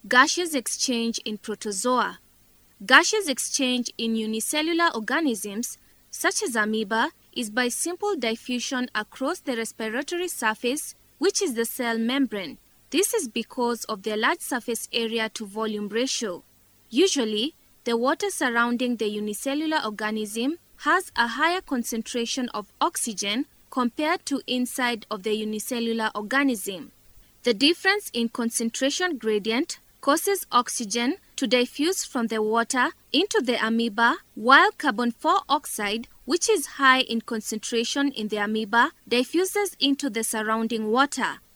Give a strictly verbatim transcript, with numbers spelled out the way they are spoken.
Gaseous exchange in protozoa. Gaseous exchange in unicellular organisms, such as amoeba, is by simple diffusion across the respiratory surface, which is the cell membrane. This is because of their large surface area to volume ratio. Usually, the water surrounding the unicellular organism has a higher concentration of oxygen compared to inside of the unicellular organism. The difference in concentration gradient causes oxygen to diffuse from the water into the amoeba, while carbon four oxide, which is high in concentration in the amoeba, diffuses into the surrounding water.